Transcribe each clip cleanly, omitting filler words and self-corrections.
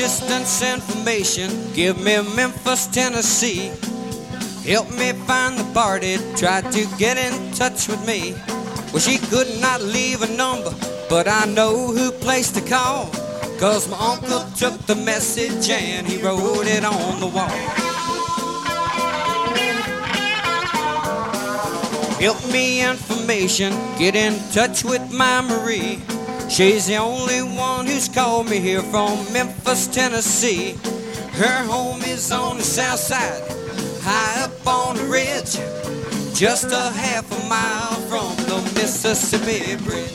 distance information. Give me Memphis, Tennessee. Help me find the party, tried to get in touch with me. Well, she could not leave a number, but I know who place to call. 'Cause my uncle took the message and he wrote it on the wall. Help me information, get in touch with my Marie. She's the only one who's called me here from Memphis, Tennessee. Her home is on the south side, high up on the ridge, just a half a mile from the Mississippi Bridge.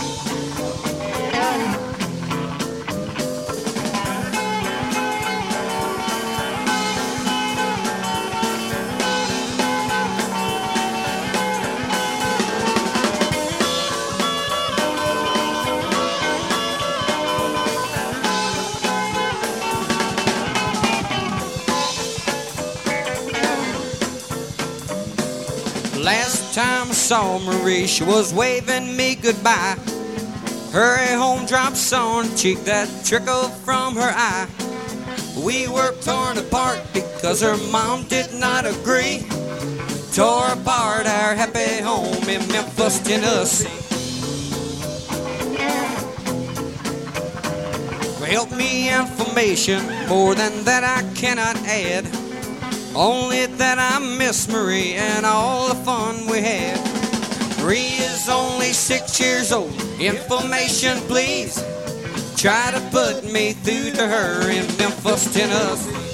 Last time I saw Marie, she was waving me goodbye. Hurry home drops on her cheek that trickled from her eye. We were torn apart because her mom did not agree. Tore apart our happy home in Memphis, Tennessee. Help me information, more than that I cannot add. Only that I miss Marie and all the fun we had. Marie is only 6 years old. Information, please. Try to put me through to her in Memphis, Tennessee.